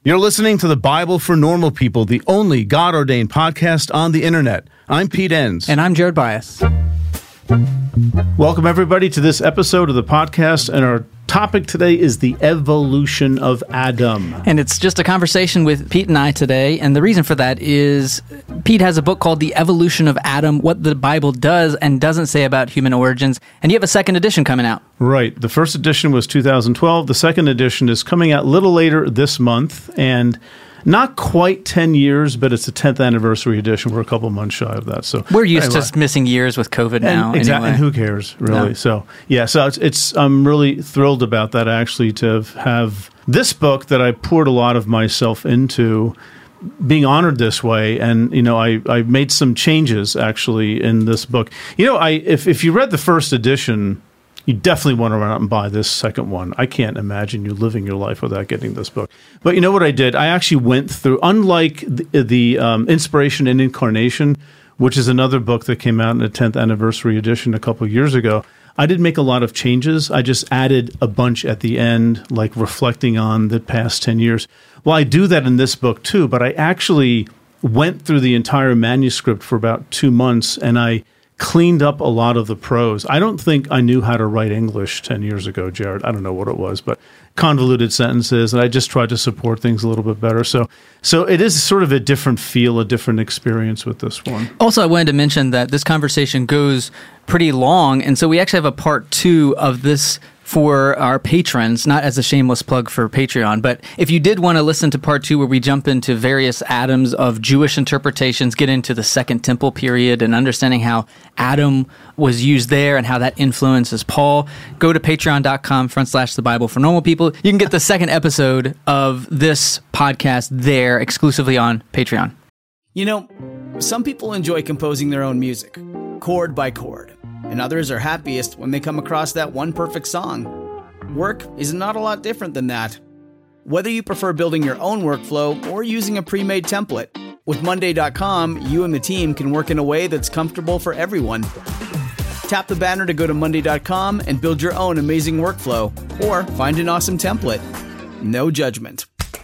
You're listening to the Bible for Normal People, the only God-ordained podcast on the internet. I'm Pete Enns. And I'm Jared Bias. Welcome, everybody, to this episode of the podcast. And our topic today is the evolution of Adam. And it's just a conversation with Pete and I today. And the reason for that is Pete has a book called The Evolution of Adam, What the Bible Does and Doesn't Say About Human Origins. And you have a second edition coming out. Right. The first edition was 2012. The second edition is coming out a little later this month. And not quite 10 years, but it's the 10th anniversary edition. We're a couple months shy of that. So we're used to missing years with COVID now. Exactly. Anyway. And who cares, really? No. So I'm really thrilled about that, actually, to have this book that I poured a lot of myself into being honored this way. And, I made some changes, actually, in this book. If you read the first edition, you definitely want to run out and buy this second one. I can't imagine you living your life without getting this book. But you know what I did? I actually went through, unlike the Inspiration and Incarnation, which is another book that came out in the 10th anniversary edition a couple of years ago, I didn't make a lot of changes. I just added a bunch at the end, like reflecting on the past 10 years. Well, I do that in this book too, but I actually went through the entire manuscript for about 2 months, and I cleaned up a lot of the prose. I don't think I knew how to write English 10 years ago, Jared. I don't know what it was, but convoluted sentences, and I just tried to support things a little bit better. So it is sort of a different feel, a different experience with this one. Also, I wanted to mention that this conversation goes pretty long, and so we actually have a part 2 of this for our patrons, not as a shameless plug for Patreon, but if you did want to listen to part 2 where we jump into various Adams of Jewish interpretations, get into the Second Temple period and understanding how Adam was used there and how that influences Paul, go to patreon.com/the Bible for Normal People. You can get the second episode of this podcast there exclusively on Patreon. You know, some people enjoy composing their own music, chord by chord. And others are happiest when they come across that one perfect song. Work is not a lot different than that. Whether you prefer building your own workflow or using a pre-made template, with Monday.com, you and the team can work in a way that's comfortable for everyone. Tap the banner to go to Monday.com and build your own amazing workflow, or find an awesome template. No judgment.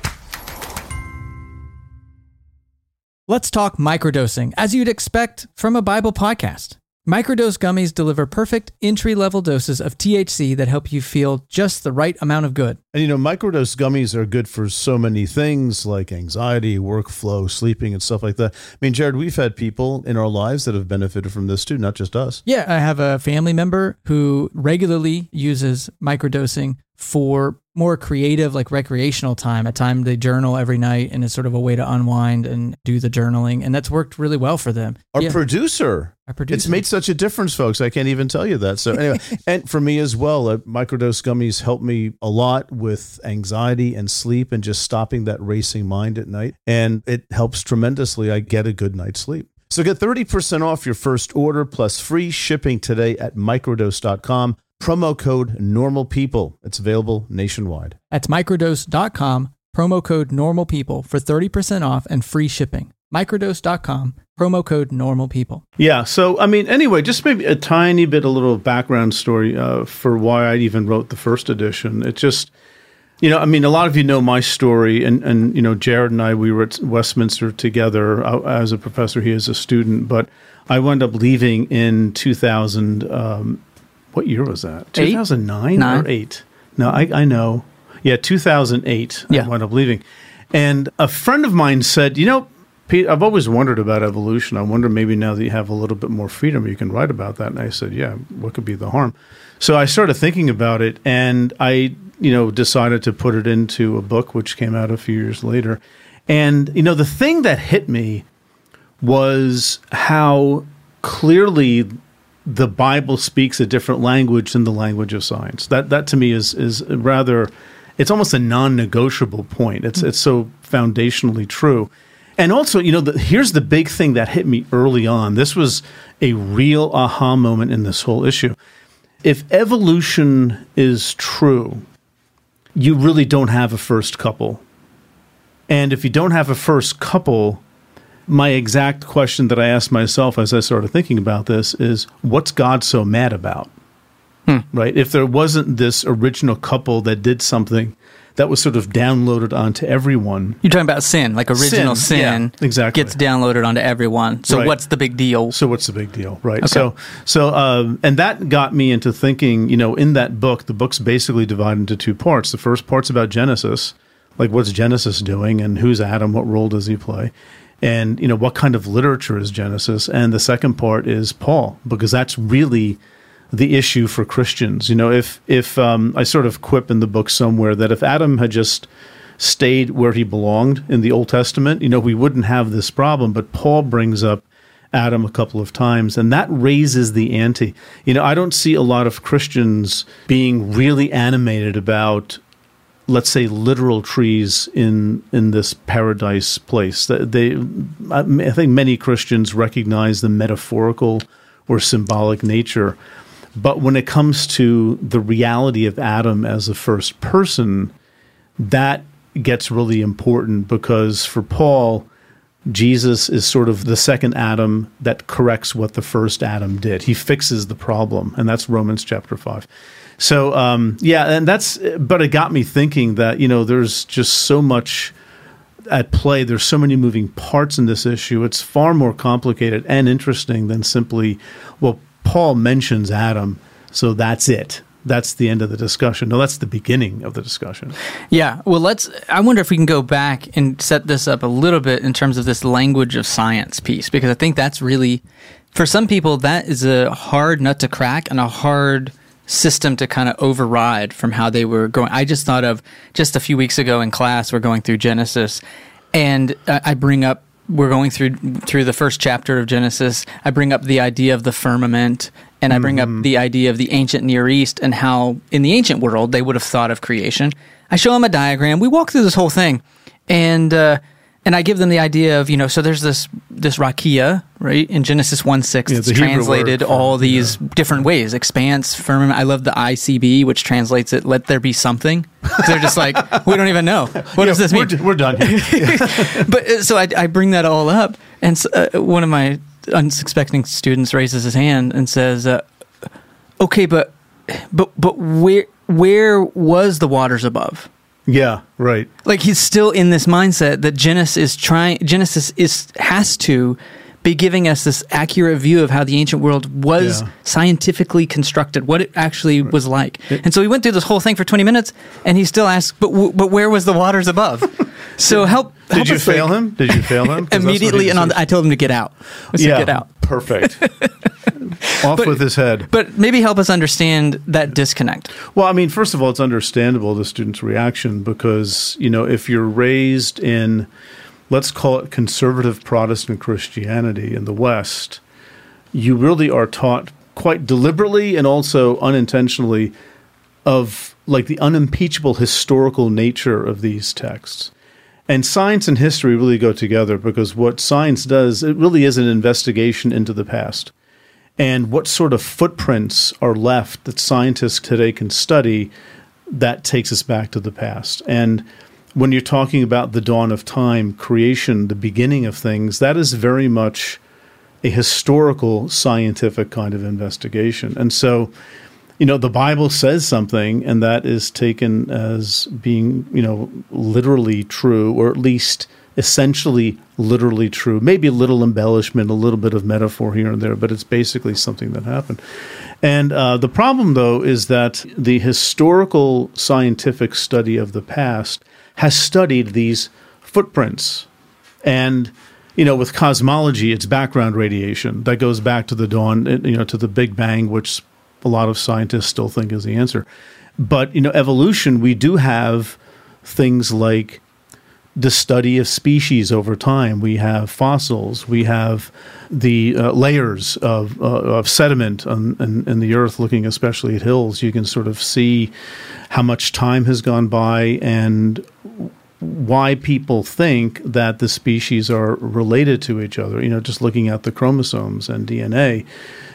Let's talk microdosing, as you'd expect from a Bible podcast. Microdose gummies deliver perfect entry-level doses of THC that help you feel just the right amount of good. And microdose gummies are good for so many things like anxiety, workflow, sleeping, and stuff like that. I mean, Jared, we've had people in our lives that have benefited from this too, not just us. Yeah, I have a family member who regularly uses microdosing for more creative, like recreational time, a time they journal every night, and it's sort of a way to unwind and do the journaling. And that's worked really well for them. Our producer. It's made such a difference, folks. I can't even tell you that. So anyway, and for me as well, microdose gummies help me a lot with anxiety and sleep and just stopping that racing mind at night. And it helps tremendously. I get a good night's sleep. So get 30% off your first order plus free shipping today at microdose.com. Promo code NORMALPEOPLE. It's available nationwide. That's microdose.com, promo code NORMALPEOPLE for 30% off and free shipping. Microdose.com, promo code NORMALPEOPLE. Yeah, so, anyway, just maybe a tiny bit, a little background story for why I even wrote the first edition. It just, a lot of you know my story, and Jared and I, we were at Westminster together as a professor, he as a student, but I wound up leaving in 2000. What year was that? 2009 or 8? No, I know. Yeah, 2008. Yeah. I wound up leaving. And a friend of mine said, Pete, I've always wondered about evolution. I wonder maybe now that you have a little bit more freedom, you can write about that. And I said, yeah, what could be the harm? So I started thinking about it, and I, decided to put it into a book, which came out a few years later. And, the thing that hit me was how clearly the Bible speaks a different language than the language of science. That to me is rather, it's almost a non-negotiable point. It's so foundationally true. And also, here's the big thing that hit me early on. This was a real aha moment in this whole issue. If evolution is true, you really don't have a first couple. And if you don't have a first couple, my exact question that I asked myself as I started thinking about this is, what's God so mad about? Right? If there wasn't this original couple that did something that was sort of downloaded onto everyone. You're talking about sin, like original sin yeah, exactly. gets downloaded onto everyone. So right. What's the big deal? So what's the big deal, right? Okay. So and that got me into thinking, in that book, the book's basically divided into two parts. The first part's about Genesis, like what's Genesis doing and who's Adam, what role does he play? And, what kind of literature is Genesis? And the second part is Paul, because that's really the issue for Christians. If I sort of quip in the book somewhere that if Adam had just stayed where he belonged in the Old Testament, we wouldn't have this problem. But Paul brings up Adam a couple of times, and that raises the ante. I don't see a lot of Christians being really animated about, let's say, literal trees in this paradise place. I think many Christians recognize the metaphorical or symbolic nature. But when it comes to the reality of Adam as the first person, that gets really important, because for Paul, Jesus is sort of the second Adam that corrects what the first Adam did. He fixes the problem, and that's Romans chapter 5. So, but it got me thinking that, there's just so much at play. There's so many moving parts in this issue. It's far more complicated and interesting than simply, well, Paul mentions Adam, so that's it. That's the end of the discussion. No, that's the beginning of the discussion. Yeah. Well, I wonder if we can go back and set this up a little bit in terms of this language of science piece, because I think that's really, for some people, that is a hard nut to crack and a hard system to kind of override from how they were going. I just thought of just a few weeks ago in class, we're going through Genesis, and I bring up, we're going through the first chapter of Genesis. I bring up the idea of the firmament, and I bring up the idea of the ancient Near East and how in the ancient world they would have thought of creation. I show them a diagram. We walk through this whole thing, and I give them the idea of, so there's this rakia, right? In Genesis 1:6, it's translated all these different ways. Expanse, firmament. I love the ICB, which translates it, let there be something. They're just like, we don't even know. What does this mean? We're done here. But so I bring that all up, and one of my unsuspecting students raises his hand and says, okay, but where was the waters above? Yeah, right. Like, he's still in this mindset that Genesis has to be giving us this accurate view of how the ancient world was scientifically constructed, what it actually was like. And so we went through this whole thing for 20 minutes, and he still asked, but where was the waters above? So Did you fail him? Did you fail him? Immediately, and I told him to get out. Get out. Perfect. Off with his head. But maybe help us understand that disconnect. Well, I mean, first of all, it's understandable, the student's reaction, because, if you're raised in, let's call it conservative Protestant Christianity in the West, you really are taught quite deliberately and also unintentionally of, like, the unimpeachable historical nature of these texts. And science and history really go together, because what science does, it really is an investigation into the past. And what sort of footprints are left that scientists today can study that takes us back to the past. And when you're talking about the dawn of time, creation, the beginning of things, that is very much a historical, scientific kind of investigation. And so, the Bible says something, and that is taken as being, literally true, or at least essentially literally true. Maybe a little embellishment, a little bit of metaphor here and there, but it's basically something that happened. And the problem, though, is that the historical scientific study of the past has studied these footprints. And, with cosmology, it's background radiation that goes back to the dawn, to the Big Bang, which a lot of scientists still think is the answer. But, evolution, we do have things like the study of species over time. We have fossils. We have the layers of sediment in the earth, looking especially at hills. You can sort of see how much time has gone by and why people think that the species are related to each other. Just looking at the chromosomes and DNA,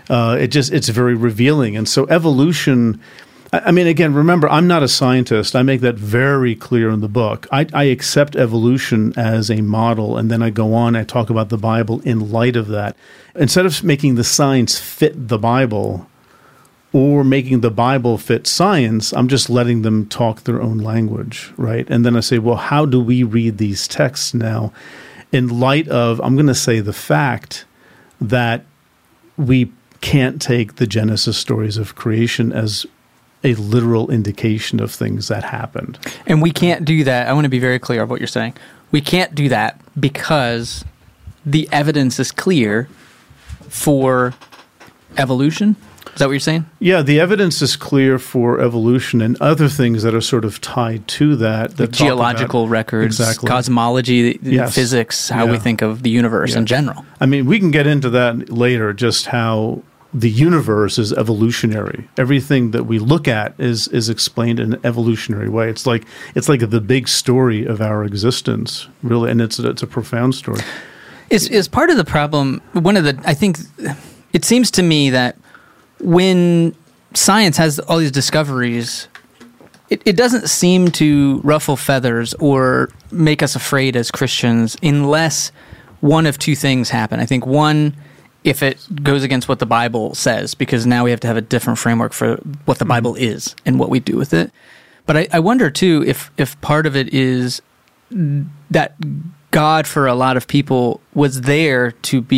it's very revealing. And so evolution, I mean, again, remember, I'm not a scientist. I make that very clear in the book. I accept evolution as a model, and then I go on, I talk about the Bible in light of that. Instead of making the science fit the Bible, or making the Bible fit science. I'm just letting them talk their own language, right? And then I say, well, how do we read these texts now in light of, I'm going to say, the fact that we can't take the Genesis stories of creation as a literal indication of things that happened. And we can't do that. I want to be very clear of what you're saying. We can't do that because the evidence is clear for evolution. Is that what you're saying? Yeah, the evidence is clear for evolution and other things that are sort of tied to that. Like geological records, exactly. Cosmology, Yes. physics, how we think of the universe in general. I mean, we can get into that later, just how the universe is evolutionary. Everything that we look at is explained in an evolutionary way. It's like the big story of our existence, really, and it's a profound story. Is part of the problem, I think it seems to me that when science has all these discoveries, it doesn't seem to ruffle feathers or make us afraid as Christians unless one of two things happen. I think one, if it goes against what the Bible says, because now we have to have a different framework for what the Bible is and what we do with it. But I wonder too if part of it is that God for a lot of people was there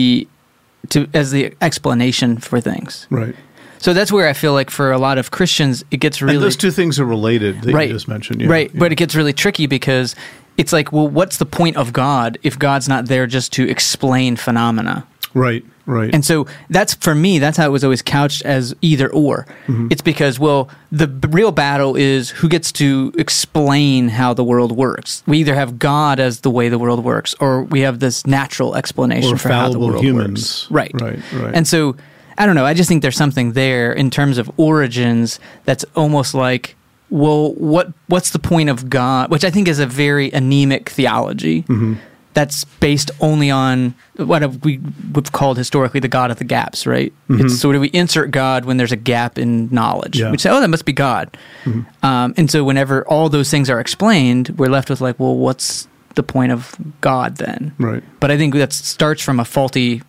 as the explanation for things. Right. So that's where I feel like for a lot of Christians, it gets really... And those two things are related that you just mentioned. Right, but it gets really tricky because it's like, well, what's the point of God if God's not there just to explain phenomena? Right. And so that's, for me, that's how it was always couched as either or. Mm-hmm. It's because, well, the real battle is who gets to explain how the world works. We either have God as the way the world works, or we have this natural explanation for how the world humans. works. Right. Right. And so, I don't know, I just think there's something there in terms of origins that's almost like, well, what's the point of God? Which I think is a very anemic theology. Mm-hmm. That's based only on what we've called historically the God of the gaps, right? Mm-hmm. It's sort of we insert God when there's a gap in knowledge. Yeah. We say, oh, that must be God. Mm-hmm. And so whenever all those things are explained, we're left with like, well, what's the point of God then? Right. But I think that starts from a faulty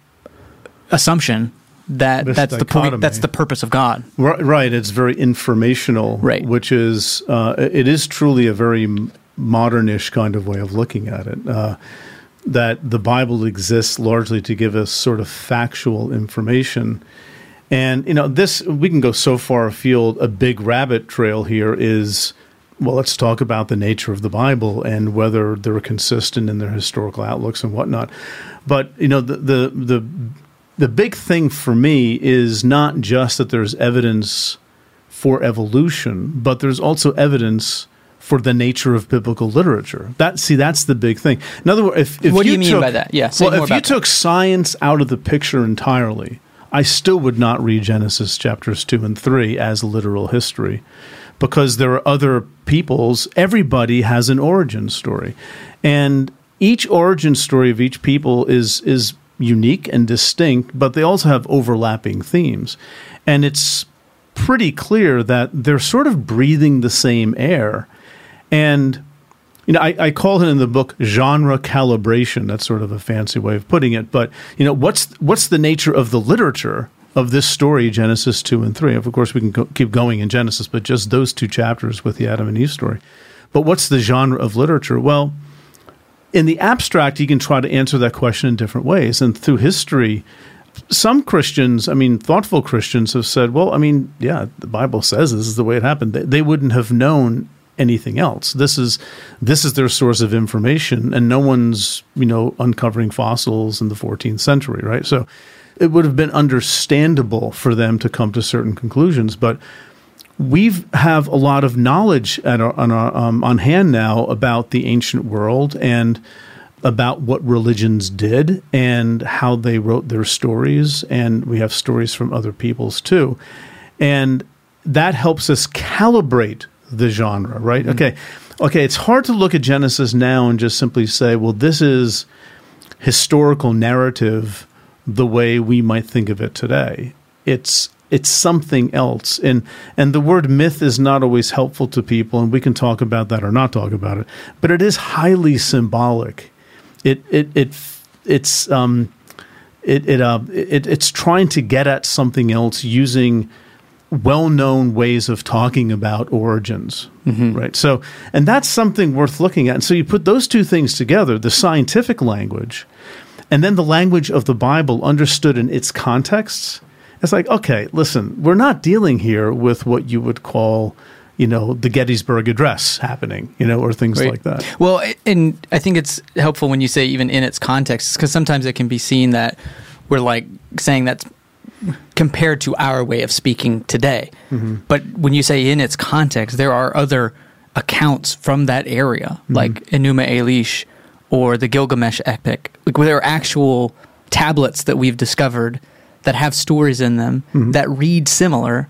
assumption that's the point. That's the purpose of God. Right. It's very informational. Right. Which is it is truly a very modernish kind of way of looking at it. That the Bible exists largely to give us sort of factual information. And, this, we can go so far afield. A big rabbit trail here is, well, let's talk about the nature of the Bible and whether they're consistent in their historical outlooks and whatnot. But, the big thing for me is not just that there's evidence for evolution, but there's also evidence for the nature of biblical literature. That's the big thing. In other words, if what do you mean by that? Yeah. Well, if you took science out of the picture entirely, I still would not read Genesis chapters 2 and 3 as literal history, because there are other peoples. Everybody has an origin story, and each origin story of each people is unique and distinct, but they also have overlapping themes, and it's pretty clear that they're sort of breathing the same air. And, I call it in the book genre calibration. That's sort of a fancy way of putting it. But, what's the nature of the literature of this story, Genesis 2 and 3? Of course, we can keep going in Genesis, but just those two chapters with the Adam and Eve story. But what's the genre of literature? Well, in the abstract, you can try to answer that question in different ways. And through history, some Christians, thoughtful Christians have said, well, the Bible says this is the way it happened. They wouldn't have known anything else. This is their source of information, and no one's uncovering fossils in the 14th century, right? So it would have been understandable for them to come to certain conclusions. But we have a lot of knowledge on hand now about the ancient world and about what religions did and how they wrote their stories, and we have stories from other peoples too, and that helps us calibrate the genre, right? Mm-hmm. Okay, it's hard to look at Genesis now and just simply say, well, this is historical narrative the way we might think of it today. It's something else. And the word myth is not always helpful to people, and we can talk about that or not talk about it, but it is highly symbolic. It's trying to get at something else using well-known ways of talking about origins, right? So, and that's something worth looking at. And so you put those two things together, the scientific language and then the language of the Bible understood in its contexts. It's like, okay, listen, we're not dealing here with what you would call, the Gettysburg Address happening, or things like that. Well, and I think it's helpful when you say even in its context, because sometimes it can be seen that we're like saying that's compared to our way of speaking today. But when you say in its context, there are other accounts from that area, like Enuma Elish or the Gilgamesh epic, like where there are actual tablets that we've discovered that have stories in them that read similar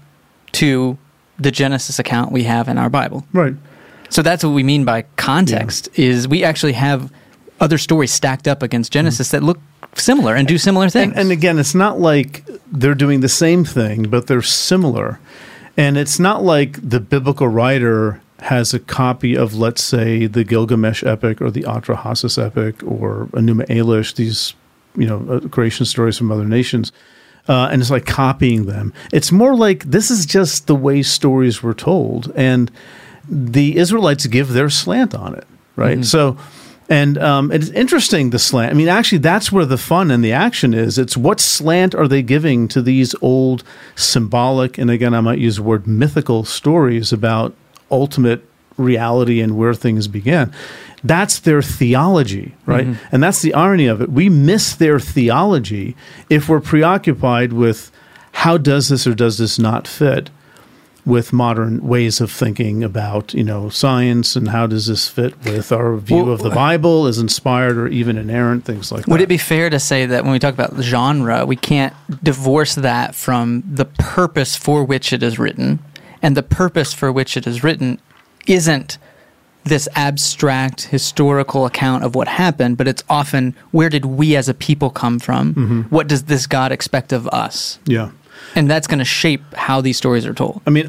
to the Genesis account we have in our Bible. Right. So that's what we mean by context, is we actually have other stories stacked up against Genesis that look similar and do similar things. And again, it's not like they're doing the same thing, but they're similar. And it's not like the biblical writer has a copy of, let's say, the Gilgamesh epic or the Atrahasis epic or Enuma Elish, these creation stories from other nations, and it's like copying them. It's more like this is just the way stories were told, and the Israelites give their slant on it, right? So, and it's interesting, the slant. I mean, actually, that's where the fun and the action is. It's what slant are they giving to these old symbolic, and again, I might use the word mythical stories about ultimate reality and where things began. That's their theology, right? And that's the irony of it. We miss their theology if we're preoccupied with how does this or does this not fit with modern ways of thinking about, science, and how does this fit with our view of the Bible as inspired or even inerrant, things like that. Would it be fair to say that when we talk about genre, we can't divorce that from the purpose for which it is written? And the purpose for which it is written isn't this abstract historical account of what happened, but it's often, where did we as a people come from? What does this God expect of us? Yeah. And that's going to shape how these stories are told. I mean,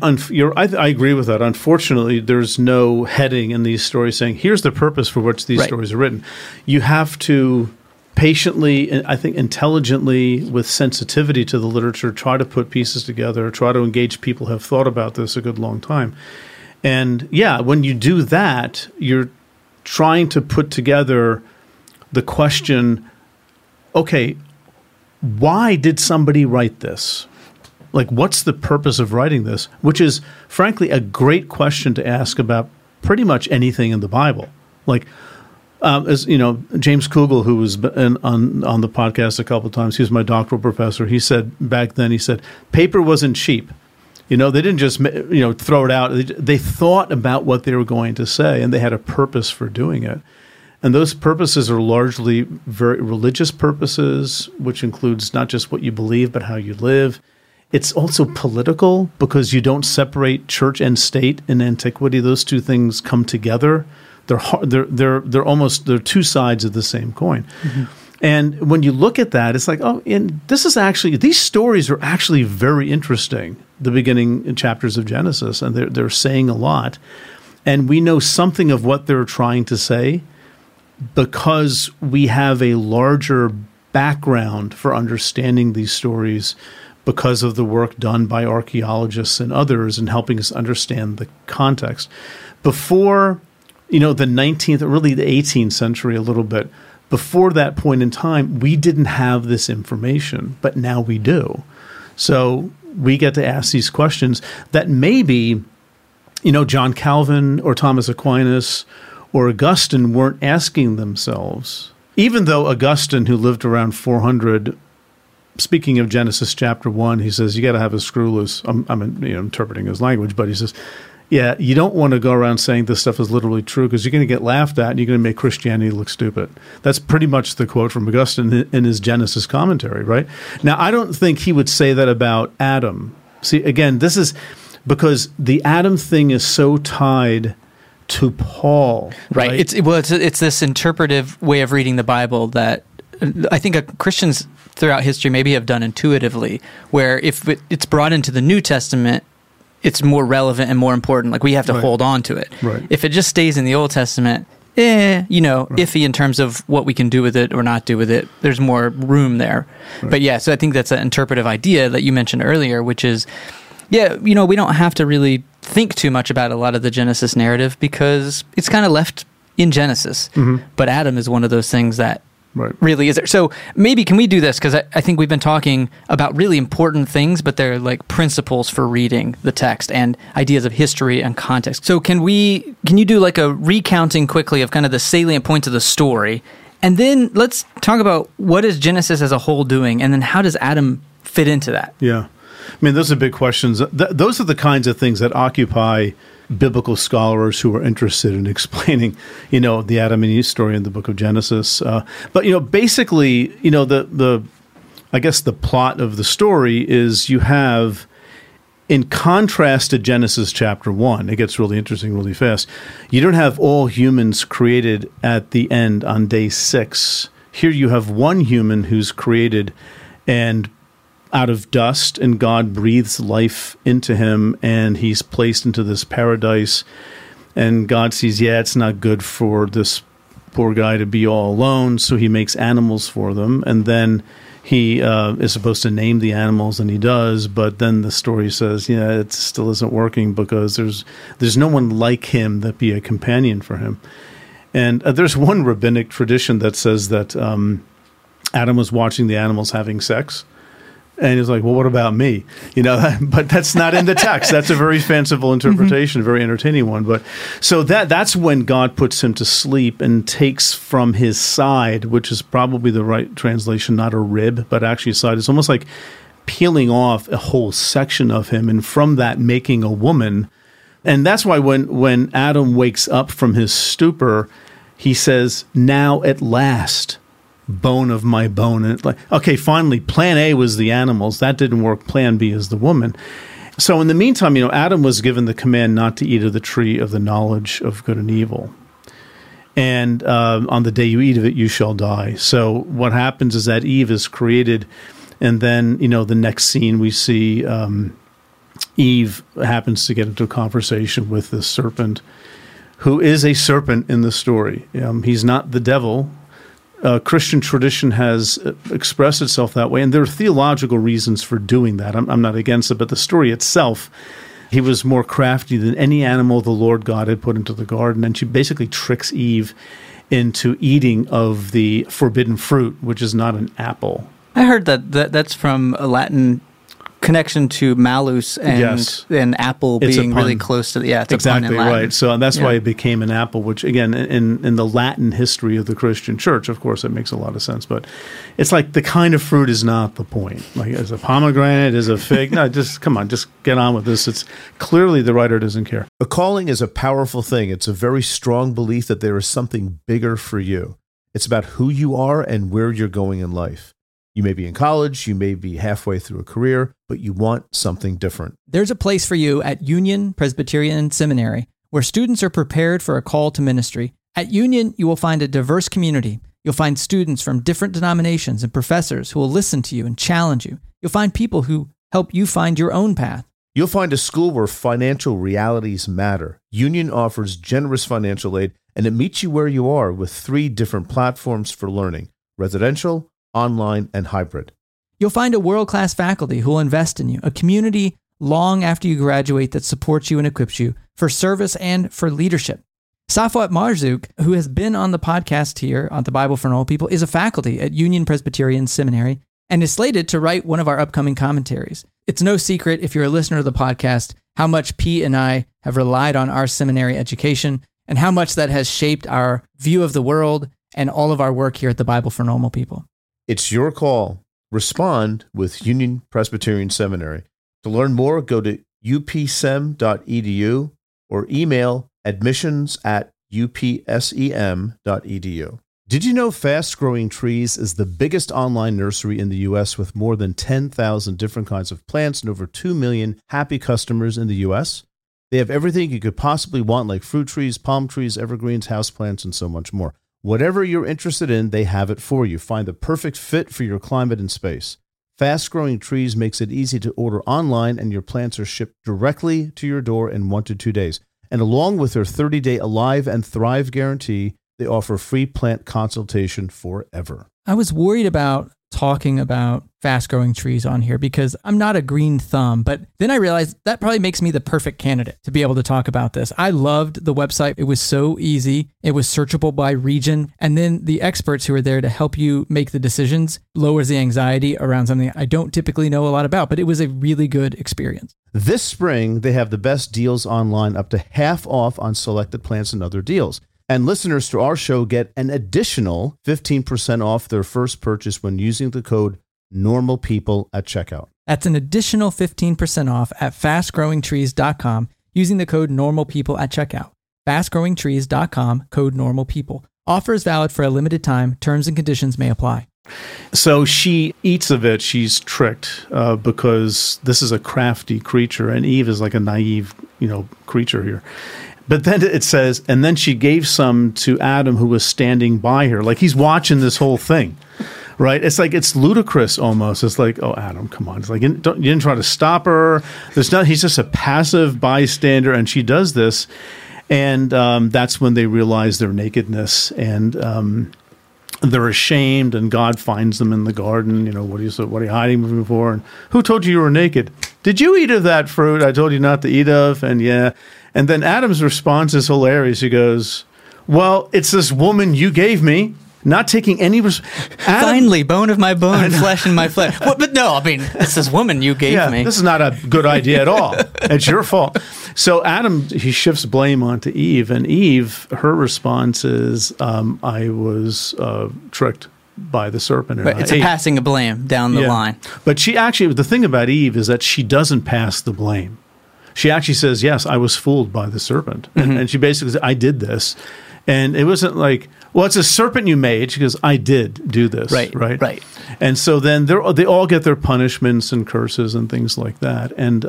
I agree with that. Unfortunately, there's no heading in these stories saying, here's the purpose for which these stories are written. You have to patiently, and I think intelligently, with sensitivity to the literature, try to put pieces together, try to engage people who have thought about this a good long time. And yeah, when you do that, you're trying to put together the question, okay, why did somebody write this? Like, what's the purpose of writing this? Which is, frankly, a great question to ask about pretty much anything in the Bible. Like, as James Kugel, who was on the podcast a couple of times, he was my doctoral professor. He said back then, paper wasn't cheap. They didn't just throw it out. They thought about what they were going to say, and they had a purpose for doing it. And those purposes are largely very religious purposes, which includes not just what you believe, but how you live. It's also political, because you don't separate church and state in antiquity. Those two things come together. They're two sides of the same coin. And when you look at that, it's like, and these stories are actually very interesting, the beginning chapters of Genesis, and they're saying a lot. And we know something of what they're trying to say because we have a larger background for understanding these stories because of the work done by archaeologists and others in helping us understand the context. Before, the 19th, or really the 18th century a little bit, before that point in time, we didn't have this information, but now we do. So we get to ask these questions that maybe, John Calvin or Thomas Aquinas or Augustine weren't asking themselves. Even though Augustine, who lived around 400, speaking of Genesis chapter 1, he says, you got to have a screw loose. I'm interpreting his language, but he says, yeah, you don't want to go around saying this stuff is literally true because you're going to get laughed at and you're going to make Christianity look stupid. That's pretty much the quote from Augustine in his Genesis commentary, right? Now, I don't think he would say that about Adam. See, again, this is because the Adam thing is so tied to Paul. Right. It's this interpretive way of reading the Bible that I think Christians throughout history maybe have done intuitively, where if it's brought into the New Testament, it's more relevant and more important. Like, we have to hold on to it. Right. If it just stays in the Old Testament, iffy in terms of what we can do with it or not do with it. There's more room there. Right. But yeah, so I think that's an interpretive idea that you mentioned earlier, which is Yeah, we don't have to really think too much about a lot of the Genesis narrative because it's kind of left in Genesis. But Adam is one of those things that really is there. So maybe can we do this? Because I think we've been talking about really important things, but they're like principles for reading the text and ideas of history and context. So can you do like a recounting quickly of kind of the salient points of the story? And then let's talk about what is Genesis as a whole doing? And then how does Adam fit into that? Yeah. I mean, those are big questions. Those are the kinds of things that occupy biblical scholars who are interested in explaining, the Adam and Eve story in the book of Genesis. But basically, I guess the plot of the story is you have, in contrast to Genesis chapter 1, it gets really interesting really fast. You don't have all humans created at the end on day 6. Here you have one human who's created and out of dust, and God breathes life into him, and he's placed into this paradise. And God sees, it's not good for this poor guy to be all alone, so he makes animals for them. And then he is supposed to name the animals, and he does. But then the story says, it still isn't working because there's no one like him that be a companion for him. And there's one rabbinic tradition that says that Adam was watching the animals having sex. And he's like, well, what about me? But that's not in the text. That's a very fanciful interpretation, a very entertaining one. But so that's when God puts him to sleep and takes from his side, which is probably the right translation, not a rib, but actually a side. It's almost like peeling off a whole section of him, and from that making a woman. And that's why when Adam wakes up from his stupor, he says, now at last, bone of my bone. And okay, finally, plan A was the animals. That didn't work. Plan B is the woman. So in the meantime, Adam was given the command not to eat of the tree of the knowledge of good and evil. And on the day you eat of it, you shall die. So what happens is that Eve is created, and then, the next scene we see Eve happens to get into a conversation with this serpent, who is a serpent in the story. He's not the devil. Christian tradition has expressed itself that way, and there are theological reasons for doing that. I'm not against it, but the story itself, he was more crafty than any animal the Lord God had put into the garden, and she basically tricks Eve into eating of the forbidden fruit, which is not an apple. I heard that's from a Latin connection to malus and apple being really close to it's exactly a pun in Latin. Right. So that's why it became an apple, which again in the Latin history of the Christian church, of course, it makes a lot of sense. But it's like the kind of fruit is not the point. Like is a pomegranate, is a fig? No, just come on, just get on with this. It's clearly the writer doesn't care. A calling is a powerful thing. It's a very strong belief that there is something bigger for you. It's about who you are and where you're going in life. You may be in college, you may be halfway through a career, but you want something different. There's a place for you at Union Presbyterian Seminary, where students are prepared for a call to ministry. At Union, you will find a diverse community. You'll find students from different denominations and professors who will listen to you and challenge you. You'll find people who help you find your own path. You'll find a school where financial realities matter. Union offers generous financial aid, and it meets you where you are with 3 different platforms for learning: residential, online, and hybrid. You'll find a world-class faculty who will invest in you, a community long after you graduate that supports you and equips you for service and for leadership. Safwat Marzouk, who has been on the podcast here on the Bible for Normal People, is a faculty at Union Presbyterian Seminary and is slated to write one of our upcoming commentaries. It's no secret, if you're a listener to the podcast, how much Pete and I have relied on our seminary education and how much that has shaped our view of the world and all of our work here at the Bible for Normal People. It's your call. Respond with Union Presbyterian Seminary. To learn more, go to upsem.edu or email admissions@upsem.edu. Did you know Fast Growing Trees is the biggest online nursery in the U.S. with more than 10,000 different kinds of plants and over 2 million happy customers in the U.S.? They have everything you could possibly want, like fruit trees, palm trees, evergreens, houseplants, and so much more. Whatever you're interested in, they have it for you. Find the perfect fit for your climate and space. Fast Growing Trees makes it easy to order online, and your plants are shipped directly to your door in 1 to 2 days. And along with their 30-day Alive and Thrive guarantee, they offer free plant consultation forever. I was worried about talking about fast growing trees on here because I'm not a green thumb, but then I realized that probably makes me the perfect candidate to be able to talk about this. I loved the website. It was so easy. It was searchable by region. And then the experts who are there to help you make the decisions lowers the anxiety around something I don't typically know a lot about, but it was a really good experience. This spring, they have the best deals online, up to half off on selected plants and other deals. And listeners to our show get an additional 15% off their first purchase when using the code NORMALPEOPLE at checkout. That's an additional 15% off at fastgrowingtrees.com using the code NORMALPEOPLE at checkout. Fastgrowingtrees.com, code NORMALPEOPLE. Offer is valid for a limited time. Terms and conditions may apply. So she eats of it. She's tricked because this is a crafty creature, and Eve is like a naive, creature here. But then it says, and then she gave some to Adam, who was standing by her. Like he's watching this whole thing, right? It's like, it's ludicrous almost. It's like, oh, Adam, come on. It's like, you didn't try to stop her. He's just a passive bystander, and she does this. And that's when they realize their nakedness, and they're ashamed, and God finds them in the garden. What are you hiding from me for? And who told you were naked? Did you eat of that fruit I told you not to eat of? And yeah. And then Adam's response is hilarious. He goes, well, it's this woman you gave me, not taking any finally, bone of my bone, flesh in my flesh. Well, but no, I mean, it's this woman you gave me. This is not a good idea at all. It's your fault. So Adam, he shifts blame onto Eve, and Eve, her response is, I was tricked by the serpent. Right, it's a passing of blame down the line. But the thing about Eve is that she doesn't pass the blame. She actually says, yes, I was fooled by the serpent. Mm-hmm. And she basically said, I did this. And it wasn't like, well, it's a serpent you made. She goes, I did do this. Right. And so then they all get their punishments and curses and things like that. And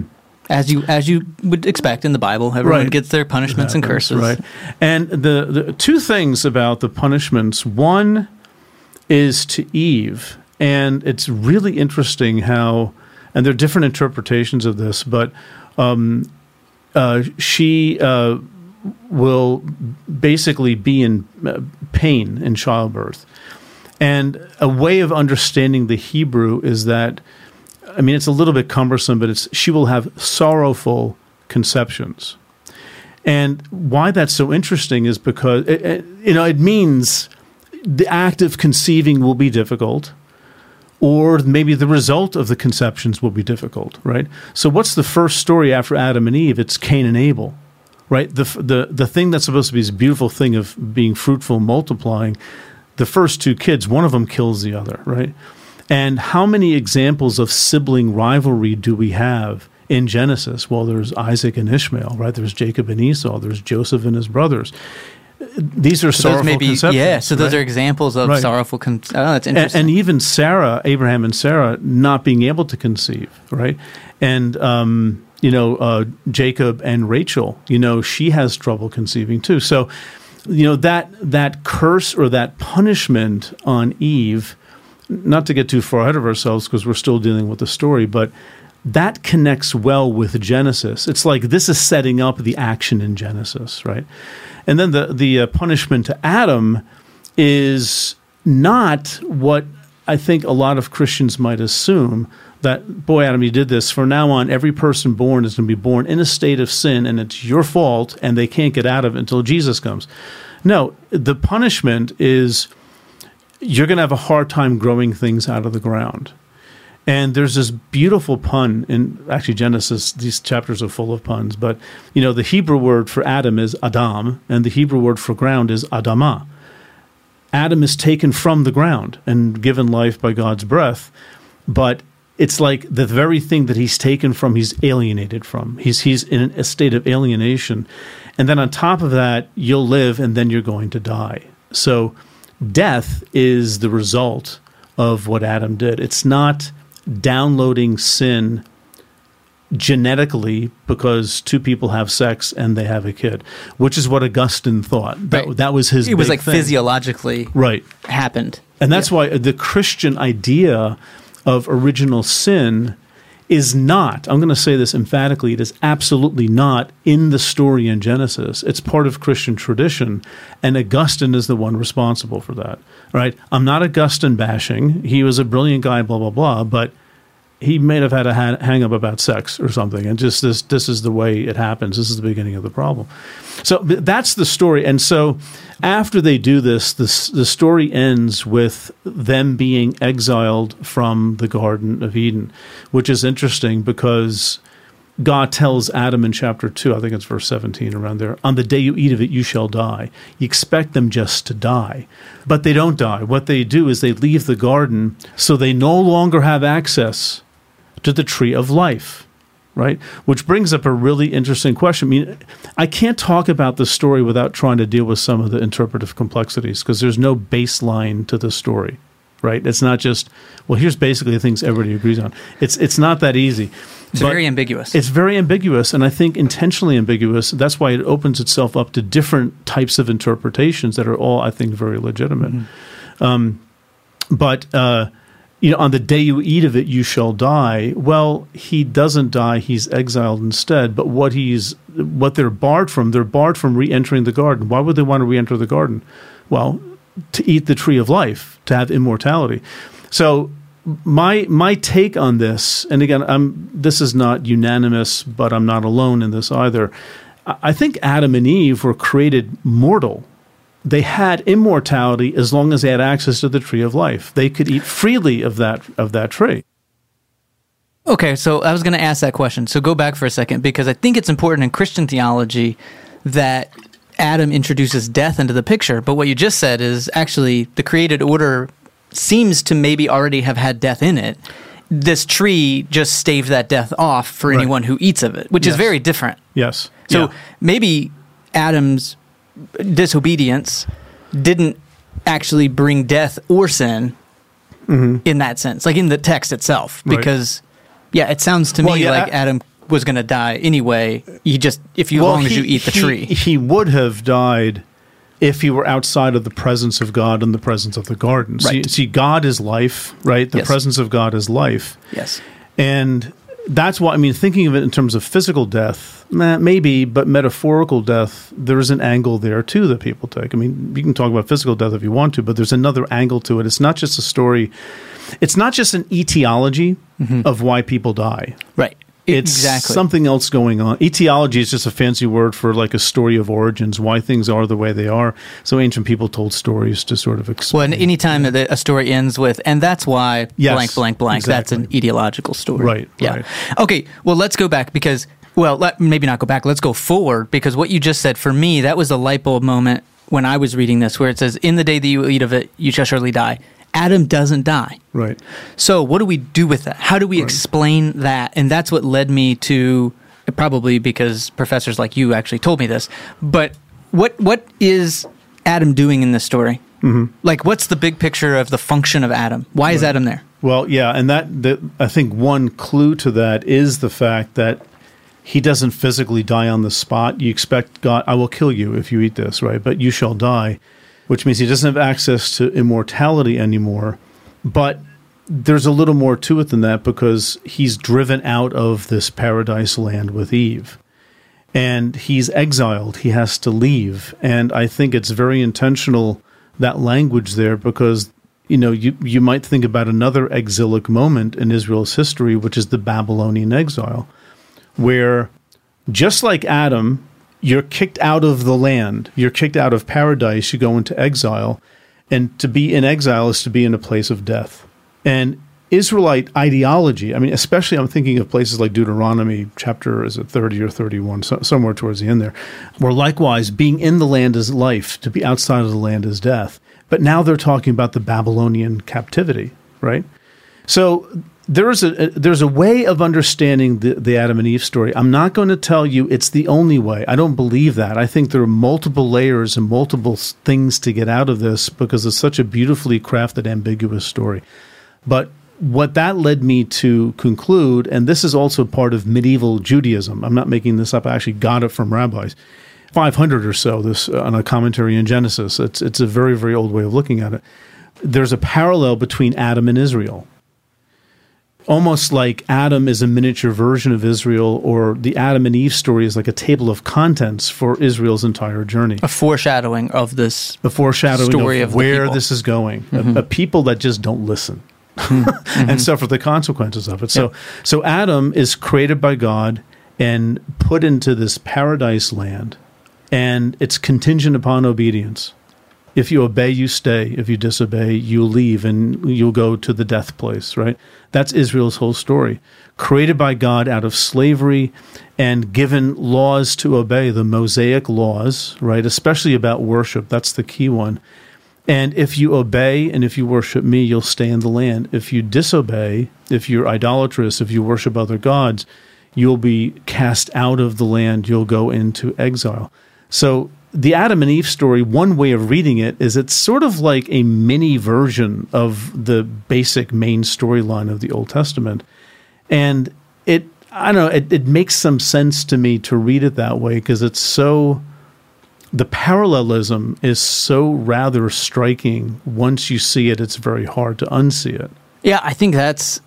as you would expect in the Bible, everyone gets their punishments and curses. Right. And the two things about the punishments, one is to Eve. And it's really interesting how, and there are different interpretations of this, but she will basically be in pain in childbirth. And a way of understanding the Hebrew is that, it's a little bit cumbersome, but she will have sorrowful conceptions. And why that's so interesting is because, it means the act of conceiving will be difficult, or maybe the result of the conceptions will be difficult, right? So what's the first story after Adam and Eve? It's Cain and Abel, right? The thing that's supposed to be this beautiful thing of being fruitful, multiplying, the first two kids, one of them kills the other, right? And how many examples of sibling rivalry do we have in Genesis? Well, there's Isaac and Ishmael, right? There's Jacob and Esau. There's Joseph and his brothers. These are sorrowful conceptions. Yeah, so those are examples of sorrowful conceptions. Oh, that's interesting. And even Sarah, Abraham and Sarah, not being able to conceive, right? And, Jacob and Rachel, she has trouble conceiving too. So, that curse or that punishment on Eve, not to get too far ahead of ourselves because we're still dealing with the story, but that connects well with Genesis. It's like this is setting up the action in Genesis, right? And then the punishment to Adam is not what I think a lot of Christians might assume, that, boy, Adam, you did this. From now on, every person born is going to be born in a state of sin, and it's your fault, and they can't get out of it until Jesus comes. No, the punishment is you're going to have a hard time growing things out of the ground. And there's this beautiful pun in actually Genesis. These chapters are full of puns, but the Hebrew word for Adam is Adam, and the Hebrew word for ground is Adamah. Adam is taken from the ground and given life by God's breath, but it's like the very thing that he's taken from, he's alienated from. He's in a state of alienation, and then on top of that, you'll live, and then you're going to die. So death is the result of what Adam did. It's not downloading sin genetically because two people have sex and they have a kid, which is what Augustine thought. That was his It was like thing. Physiologically happened. And that's why the Christian idea of original sin is not, I'm going to say this emphatically, it is absolutely not in the story in Genesis. It's part of Christian tradition, and Augustine is the one responsible for that, right? I'm not Augustine bashing. He was a brilliant guy, blah, blah, blah, but he may have had a hang-up about sex or something, and just this is the way it happens. This is the beginning of the problem. So that's the story. And so after they do this, the story ends with them being exiled from the Garden of Eden, which is interesting because God tells Adam in chapter 2, I think it's verse 17 around there, on the day you eat of it, you shall die. You expect them just to die, but they don't die. What they do is they leave the garden, so they no longer have access to the tree of life, right? Which brings up a really interesting question. I mean, I can't talk about the story without trying to deal with some of the interpretive complexities, because there's no baseline to the story, right? It's not just, well, here's basically the things everybody agrees on. It's not that easy. It's very ambiguous. It's very ambiguous, and I think intentionally ambiguous. That's why it opens itself up to different types of interpretations that are all, I think, very legitimate. Mm-hmm. On the day you eat of it, you shall die. Well, he doesn't die; he's exiled instead. But what they're barred from re-entering the garden. Why would they want to re-enter the garden? Well, to eat the tree of life, to have immortality. So my take on this, and again, this is not unanimous, but I'm not alone in this either. I think Adam and Eve were created mortal. They had immortality as long as they had access to the tree of life. They could eat freely of that tree. Okay, so I was going to ask that question. So go back for a second, because I think it's important in Christian theology that Adam introduces death into the picture. But what you just said is actually the created order seems to maybe already have had death in it. This tree just staved that death off for anyone who eats of it, which is very different. Yes. So maybe Adam's disobedience didn't actually bring death or sin in that sense, like in the text itself, because it sounds to me like Adam was going to die anyway. As long as you eat the tree. He would have died if he were outside of the presence of God and the presence of the garden. Right. See, God is life, right? The presence of God is life. Yes. And that's why, thinking of it in terms of physical death, maybe, but metaphorical death, there's an angle there too that people take. You can talk about physical death if you want to, but there's another angle to it. It's not just a story. It's not just an etiology of why people die. Right. It's something else going on. Etiology is just a fancy word for like a story of origins, why things are the way they are. So ancient people told stories to sort of explain. Well, and any time that a story ends with, and that's why blank, blank, blank, that's an etiological story. Right. Yeah. Right. Okay, well, let's go back because, maybe not go back. Let's go forward, because what you just said, for me, that was a light bulb moment when I was reading this, where it says, in the day that you eat of it, you shall surely die. Adam doesn't die. Right. So what do we do with that? How do we explain that? And that's what led me to, probably because professors like you actually told me this, but what is Adam doing in this story? Mm-hmm. Like, what's the big picture of the function of Adam? Why is Adam there? Well, yeah, and that I think one clue to that is the fact that he doesn't physically die on the spot. You expect God, I will kill you if you eat this, right? But you shall die, which means he doesn't have access to immortality anymore. But there's a little more to it than that, because he's driven out of this paradise land with Eve. And he's exiled. He has to leave. And I think it's very intentional, that language there, because you might think about another exilic moment in Israel's history, which is the Babylonian exile, where just like Adam, you're kicked out of the land. You're kicked out of paradise. You go into exile. And to be in exile is to be in a place of death. And Israelite ideology, especially I'm thinking of places like Deuteronomy chapter, is it 30 or 31, somewhere towards the end there, where likewise being in the land is life, to be outside of the land is death. But now they're talking about the Babylonian captivity, right? So there's a way of understanding the Adam and Eve story. I'm not going to tell you it's the only way. I don't believe that. I think there are multiple layers and multiple things to get out of this, because it's such a beautifully crafted, ambiguous story. But what that led me to conclude, and this is also part of medieval Judaism. I'm not making this up. I actually got it from rabbis. 500 or so, this on a commentary in Genesis. It's a very, very old way of looking at it. There's a parallel between Adam and Israel. almost like Adam is a miniature version of Israel, or the Adam and Eve story is like a table of contents for Israel's entire journey. A foreshadowing of this The foreshadowing story of of the where people. this is going. A people that just don't listen and suffer the consequences of it. So Adam is created by God and put into this paradise land, and it's contingent upon obedience. If you obey, you stay. If you disobey, you leave, and you'll go to the death place, right? That's Israel's whole story. Created by God out of slavery and given laws to obey, the Mosaic laws, right? Especially about worship. That's the key one. And if you obey and if you worship me, you'll stay in the land. If you disobey, if you're idolatrous, if you worship other gods, you'll be cast out of the land. You'll go into exile. So the Adam and Eve story, one way of reading it is it's sort of like a mini version of the basic main storyline of the Old Testament. And it makes some sense to me to read it that way because it's so, the parallelism is so rather striking. Once you see it, it's very hard to unsee it. Yeah, I think that's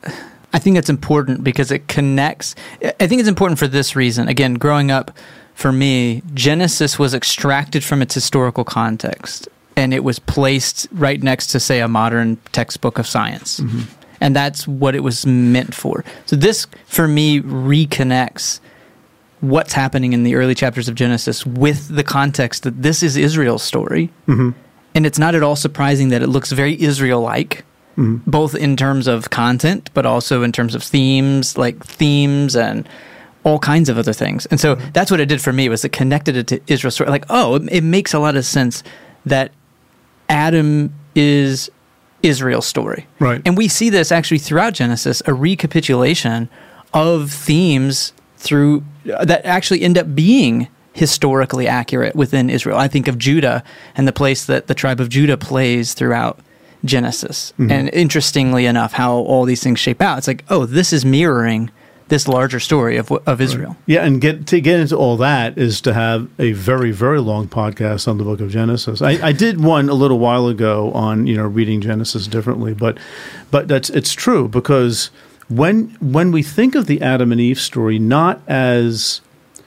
important because it connects. I think it's important for this reason. Again, growing up, for me, Genesis was extracted from its historical context, and it was placed right next to, say, a modern textbook of science. Mm-hmm. And that's what it was meant for. So this, for me, reconnects what's happening in the early chapters of Genesis with the context that this is Israel's story. Mm-hmm. And it's not at all surprising that it looks very Israel-like, both in terms of content, but also in terms of themes and all kinds of other things. And so that's what it did for me, was it connected it to Israel's story. Like, it makes a lot of sense that Adam is Israel's story. Right. And we see this actually throughout Genesis, a recapitulation of themes that actually end up being historically accurate within Israel. I think of Judah and the place that the tribe of Judah plays throughout Genesis. Mm-hmm. And interestingly enough, how all these things shape out. It's like, this is mirroring this larger story of Israel. Right. Yeah, and to get into all that is to have a very, very long podcast on the book of Genesis. I did one a little while ago on reading Genesis differently, but it's true, because when we think of the Adam and Eve story not as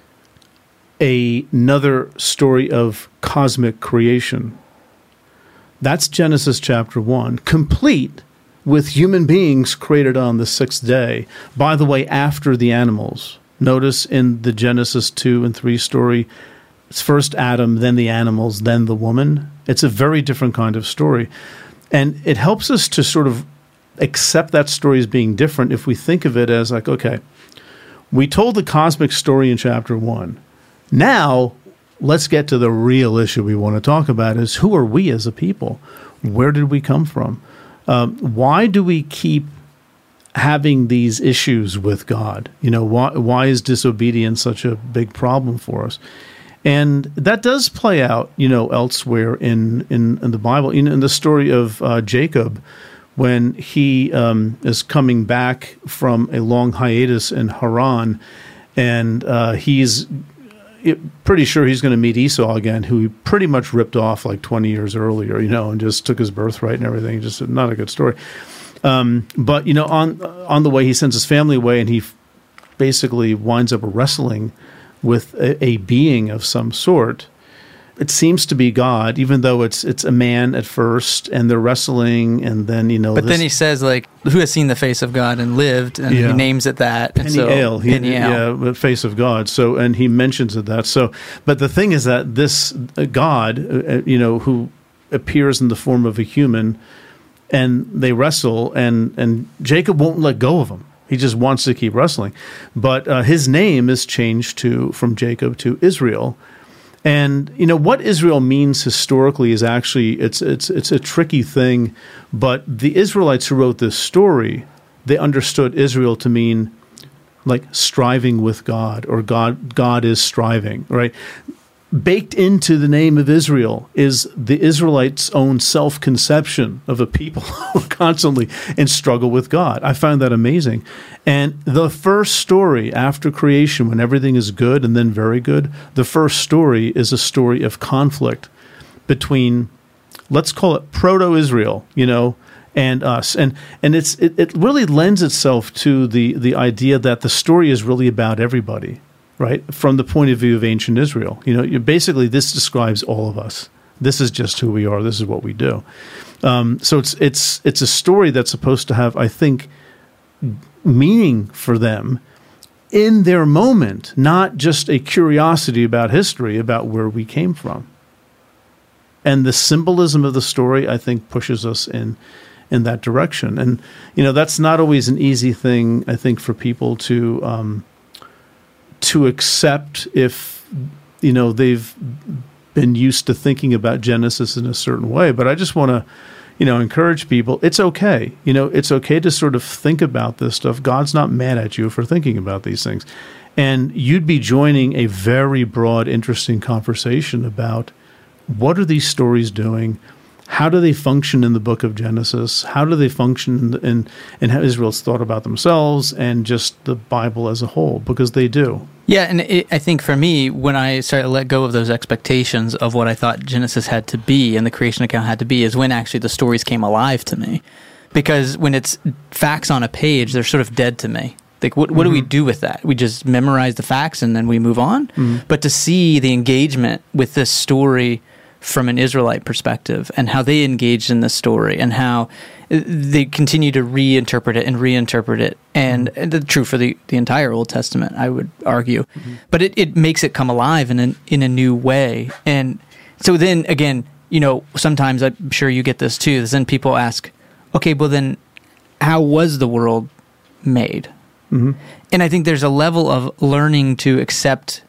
another story of cosmic creation, that's Genesis chapter 1, complete with human beings created on the sixth day. By the way, after the animals. Notice in the Genesis 2 and 3 story, it's first Adam, then the animals, then the woman. It's a very different kind of story. And it helps us to sort of accept that story as being different if we think of it as like, okay, we told the cosmic story in chapter 1. Now, let's get to the real issue we want to talk about is, who are we as a people? Where did we come from? Why do we keep having these issues with God? Why is disobedience such a big problem for us? And that does play out, elsewhere in the Bible. In the story of Jacob, when he is coming back from a long hiatus in Haran, and he's pretty sure he's going to meet Esau again, who he pretty much ripped off like 20 years earlier, and just took his birthright and everything. Just not a good story. But on the way, he sends his family away, and he basically winds up wrestling with a being of some sort. It seems to be God, even though it's a man at first, and they're wrestling, and then But then he says, like, who has seen the face of God and lived, and he names it that. Peniel, the face of God. So, and he mentions it that. So, but the thing is that this God, who appears in the form of a human, and they wrestle, and Jacob won't let go of him. He just wants to keep wrestling, but his name is changed from Jacob to Israel. And what Israel means historically is actually it's a tricky thing, but the Israelites who wrote this story, they understood Israel to mean like striving with God, or God is striving, right? Baked into the name of Israel is the Israelites' own self-conception of a people who are constantly in struggle with God. I found that amazing. And the first story after creation, when everything is good and then very good, the first story is a story of conflict between, let's call it proto-Israel, and us. And it really lends itself to the idea that the story is really about everybody, right? From the point of view of ancient Israel. Basically this describes all of us. This is just who we are. This is what we do. So it's a story that's supposed to have, I think, meaning for them in their moment, not just a curiosity about history, about where we came from. And the symbolism of the story, I think, pushes us in that direction. And, that's not always an easy thing, I think, for people to accept if, they've been used to thinking about Genesis in a certain way. But I just want to, encourage people. It's okay. It's okay to sort of think about this stuff. God's not mad at you for thinking about these things. And you'd be joining a very broad, interesting conversation about what are these stories doing? How do they function in the book of Genesis? How do they function in how Israel's thought about themselves and just the Bible as a whole? Because they do. Yeah, and I think for me, when I started to let go of those expectations of what I thought Genesis had to be and the creation account had to be is when actually the stories came alive to me. Because when it's facts on a page, they're sort of dead to me. Like, what do we do with that? We just memorize the facts and then we move on? Mm-hmm. But to see the engagement with this story from an Israelite perspective and how they engaged in this story and how they continue to reinterpret it. And the true for the entire Old Testament, I would argue. Mm-hmm. But it makes it come alive in a new way. And so then, again, sometimes I'm sure you get this too, then people ask, okay, well then how was the world made? Mm-hmm. And I think there's a level of learning to accept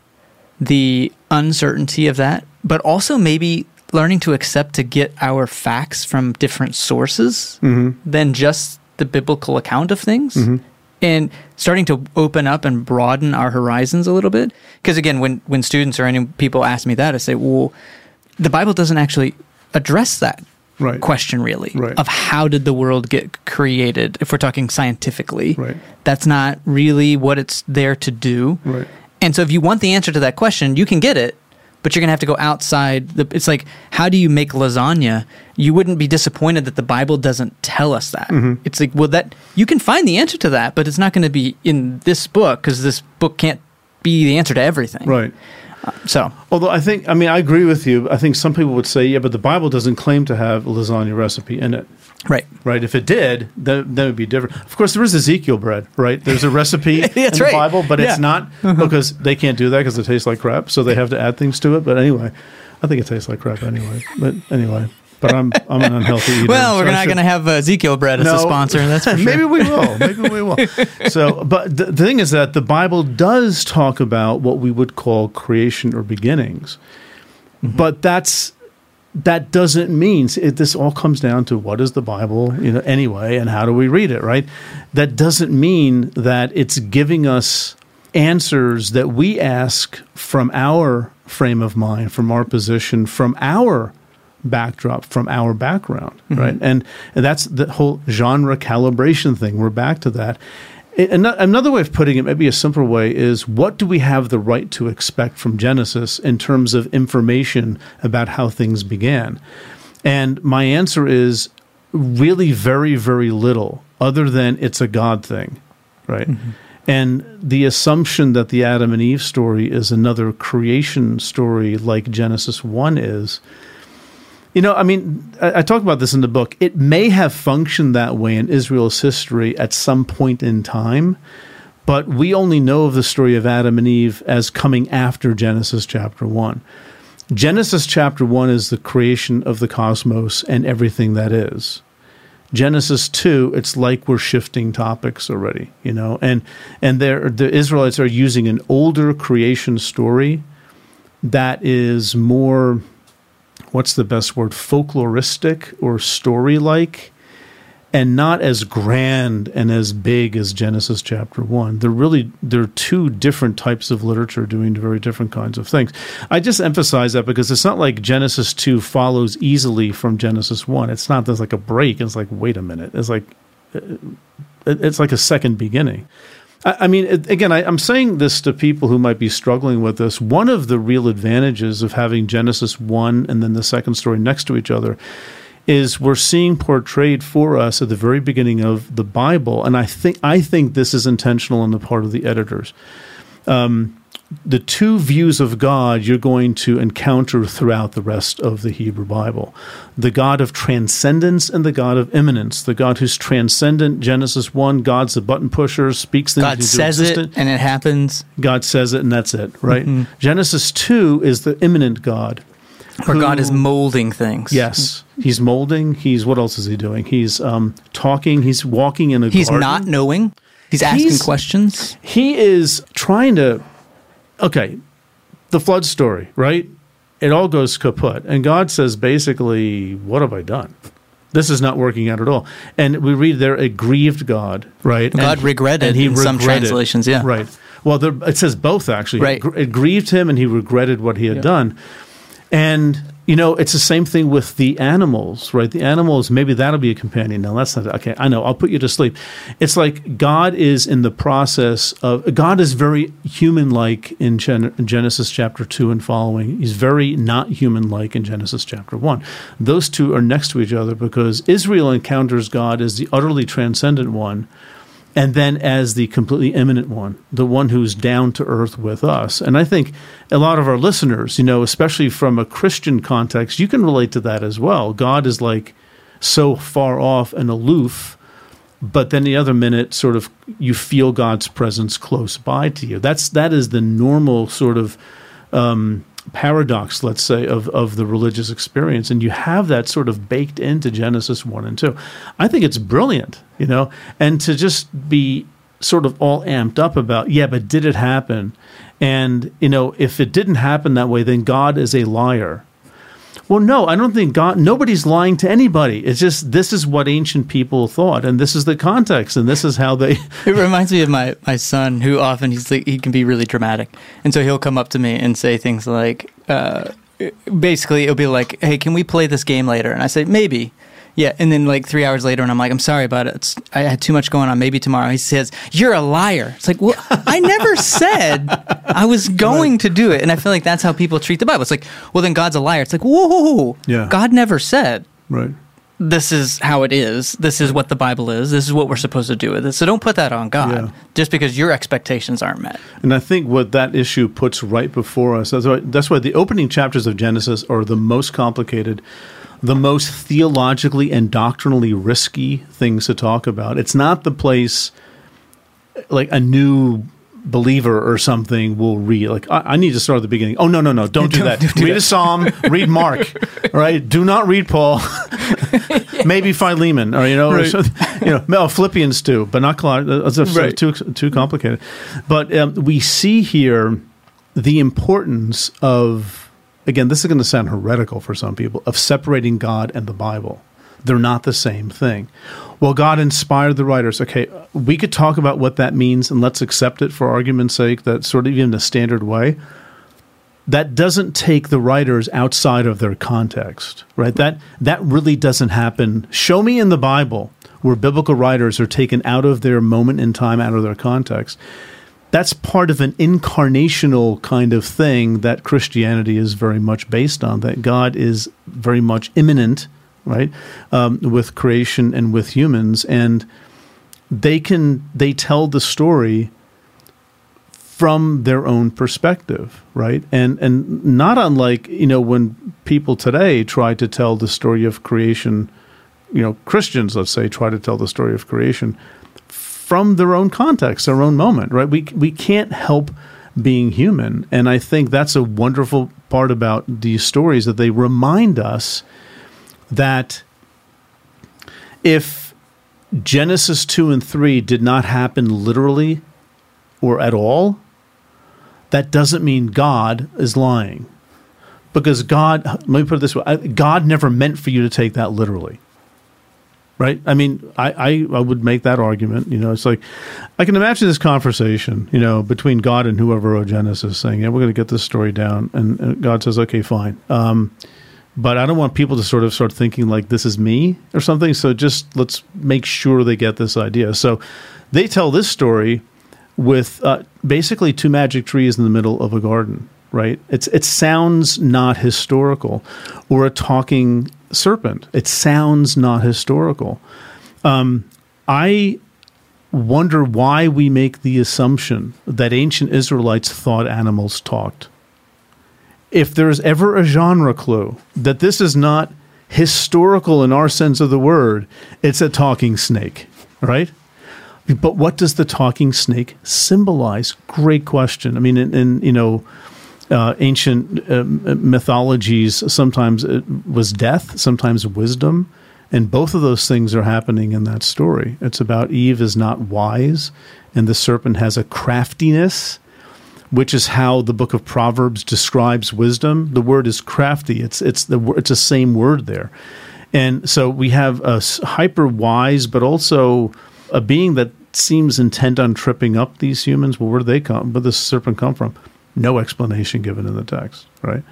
the uncertainty of that, but also maybe learning to accept to get our facts from different sources than just the biblical account of things, and starting to open up and broaden our horizons a little bit. Because again, when students or any people ask me that, I say, well, the Bible doesn't actually address that question really, of how did the world get created, if we're talking scientifically. That's not really what it's there to do. And so if you want the answer to that question, you can get it, but you're going to have to go outside. It's like, how do you make lasagna? You wouldn't be disappointed that the Bible doesn't tell us that. It's like, well, that you can find the answer to that, but it's not going to be in this book because this book can't be the answer to everything. Although I agree with you. I think some people would say, yeah, but the Bible doesn't claim to have a lasagna recipe in it. Right. If it did, then it would be different. Of course, there is Ezekiel bread, right? There's a recipe in the Bible, but it's not because they can't do that because it tastes like crap, so they have to add things to it. But anyway, I think it tastes like crap anyway. But I'm an unhealthy eater. Well, we're not going to have Ezekiel bread as a sponsor. That's for sure. Maybe we will. So, but the thing is that the Bible does talk about what we would call creation or beginnings, but that doesn't mean this all comes down to what is the Bible, anyway, and how do we read it, right? That doesn't mean that it's giving us answers that we ask from our frame of mind, from our position, from our backdrop, from our background, right? And that's the whole genre calibration thing. We're back to that. Another way of putting it, maybe a simpler way, is what do we have the right to expect from Genesis in terms of information about how things began? And my answer is really very, very little, other than it's a God thing, right? And the assumption that the Adam and Eve story is another creation story like Genesis 1 is, I talk about this in the book. It may have functioned that way in Israel's history at some point in time, but we only know of the story of Adam and Eve as coming after Genesis chapter 1. Genesis chapter 1 is the creation of the cosmos and everything that is. Genesis 2, it's like we're shifting topics already, and the Israelites are using an older creation story that is more, what's the best word, folkloristic or story-like, and not as grand and as big as Genesis chapter 1. They're two different types of literature doing very different kinds of things. I just emphasize that because it's not like Genesis 2 follows easily from Genesis 1. It's not, there's like a break. It's like, wait a minute. It's like a second beginning. Again, I'm saying this to people who might be struggling with this. One of the real advantages of having Genesis 1 and then the second story next to each other is we're seeing portrayed for us at the very beginning of the Bible, and I think this is intentional on the part of the editors. The two views of God you're going to encounter throughout the rest of the Hebrew Bible. The God of transcendence and the God of immanence. The God who's transcendent, Genesis 1, God's the button pusher, speaks things God into says existence. it and it happens. God says it and that's it, right? Genesis 2 is the immanent God. Where God is molding things. Yes. He's molding. What else is he doing? He's talking. He's walking in a He's garden. not knowing. He's asking questions. He is trying to... Okay, the flood story, right? It all goes kaput. And God says, basically, what have I done? This is not working out at all. And we read there, a grieved God, right? God regretted in some translations, yeah. Right. Well, it says both, actually. Right. It grieved him, and he regretted what he had done. And, it's the same thing with the animals, right? The animals, maybe that'll be a companion. No, that's not, okay, I know, I'll put you to sleep. It's like God is in the process of, God is very human-like in Genesis chapter 2 and following. He's very not human-like in Genesis chapter 1. Those two are next to each other because Israel encounters God as the utterly transcendent one, and then as the completely immanent one, the one who's down to earth with us. And I think a lot of our listeners, especially from a Christian context, you can relate to that as well. God is like so far off and aloof, but then the other minute sort of you feel God's presence close by to you. That is the normal sort of paradox, let's say, of the religious experience. And you have that sort of baked into Genesis 1 and 2. I think it's brilliant, and to just be sort of all amped up about, but did it happen? And, if it didn't happen that way, then God is a liar. Well, no, I don't think nobody's lying to anybody. It's just, this is what ancient people thought, and this is the context, and this is how they... It reminds me of my son, who often, he can be really dramatic. And so he'll come up to me and say things like, basically, it'll be like, hey, can we play this game later? And I say, maybe. Yeah, and then 3 hours later, and I'm like, I'm sorry about it. I had too much going on. Maybe tomorrow. He says, you're a liar. It's like, well, I never said I was going to do it. And I feel like that's how people treat the Bible. It's like, well, then God's a liar. It's like, whoa. Yeah. God never said, right, this is how it is. This is what the Bible is. This is what we're supposed to do with it. So don't put that on God just because your expectations aren't met. And I think what that issue puts right before us, that's why the opening chapters of Genesis are the most complicated, the most theologically and doctrinally risky things to talk about. It's not the place like a new believer or something will read. Like, I need to start at the beginning. Oh, no, don't do that. Read a Psalm, read Mark, right? Do not read Paul. Maybe Philemon, or, right. Philippians too, but not Colossians. That's right. Too complicated. But we see here the importance of, again, this is going to sound heretical for some people, of separating God and the Bible. They're not the same thing. Well, God inspired the writers. Okay, we could talk about what that means, and let's accept it for argument's sake, that sort of even the standard way. That doesn't take the writers outside of their context, right? That really doesn't happen. Show me in the Bible where biblical writers are taken out of their moment in time, out of their context. That's part of an incarnational kind of thing that Christianity is very much based on, that God is very much immanent, right, with creation and with humans, and they tell the story from their own perspective, right? And not unlike, when people today try to tell the story of creation, Christians, let's say, try to tell the story of creation from their own context, their own moment, right? We can't help being human. And I think that's a wonderful part about these stories, that they remind us that if Genesis 2 and 3 did not happen literally or at all, that doesn't mean God is lying. Because God, let me put it this way, God never meant for you to take that literally. Right? I mean, I would make that argument. It's like, I can imagine this conversation, between God and whoever wrote Genesis saying, we're going to get this story down. And God says, okay, fine. But I don't want people to sort of start thinking like this is me or something. So just let's make sure they get this idea. So they tell this story with basically two magic trees in the middle of a garden, right? It sounds not historical or a talking serpent. It sounds not historical. I wonder why we make the assumption that ancient Israelites thought animals talked. If there's ever a genre clue that this is not historical in our sense of the word, it's a talking snake, right? But what does the talking snake symbolize? Great question. I mean, in ancient mythologies, sometimes it was death, sometimes wisdom, and both of those things are happening in that story. It's about Eve is not wise, and the serpent has a craftiness, which is how the book of Proverbs describes wisdom. The word is crafty. It's the same word there. And so we have a hyper wise, but also a being that seems intent on tripping up these humans. Well, where do they come? Where does the serpent come from? No explanation given in the text, right?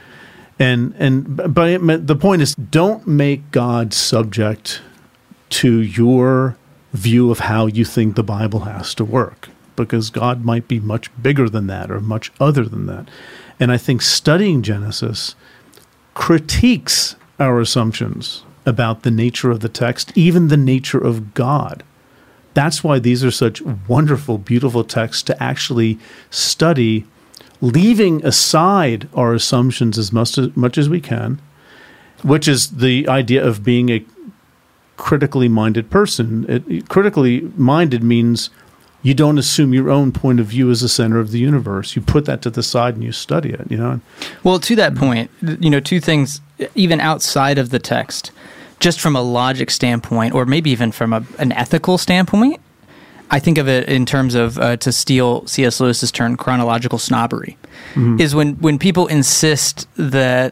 But the point is, don't make God subject to your view of how you think the Bible has to work, because God might be much bigger than that or much other than that. And I think studying Genesis critiques our assumptions about the nature of the text, even the nature of God. That's why these are such wonderful, beautiful texts to actually study, leaving aside our assumptions as much as we can, which is the idea of being a critically minded person. Critically minded means you don't assume your own point of view as the center of the universe. You put that to the side and you study it, Well, to that point, two things, even outside of the text, just from a logic standpoint, or maybe even from an ethical standpoint, I think of it in terms of, to steal C.S. Lewis's term, chronological snobbery, is when people insist that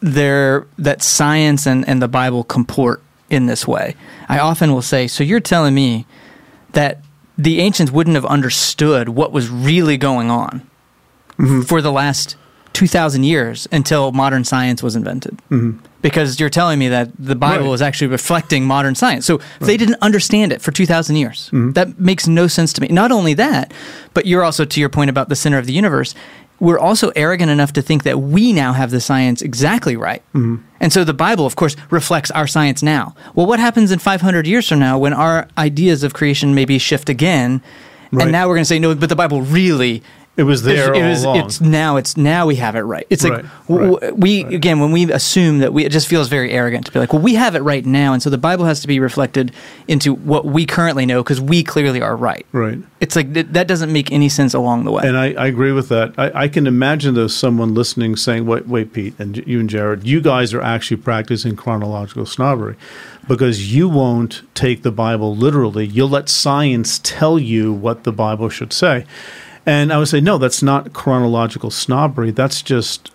science and the Bible comport in this way. I often will say, so you're telling me that the ancients wouldn't have understood what was really going on for the last 2,000 years until modern science was invented. Because you're telling me that the Bible is actually reflecting modern science. So if they didn't understand it for 2,000 years, that makes no sense to me. Not only that, but you're also, to your point about the center of the universe, we're also arrogant enough to think that we now have the science exactly right. And so the Bible, of course, reflects our science now. Well, what happens in 500 years from now when our ideas of creation maybe shift again, and now we're going to say, no, but the Bible really... It was there all along. It's now we have it right. It's again, when we assume that it just feels very arrogant to be like, well, we have it right now, and so the Bible has to be reflected into what we currently know because we clearly are right. Right. It's like that doesn't make any sense along the way. And I agree with that. I can imagine there's someone listening saying, wait, Pete, and you and Jared, you guys are actually practicing chronological snobbery because you won't take the Bible literally. You'll let science tell you what the Bible should say. And I would say, no, that's not chronological snobbery. That's just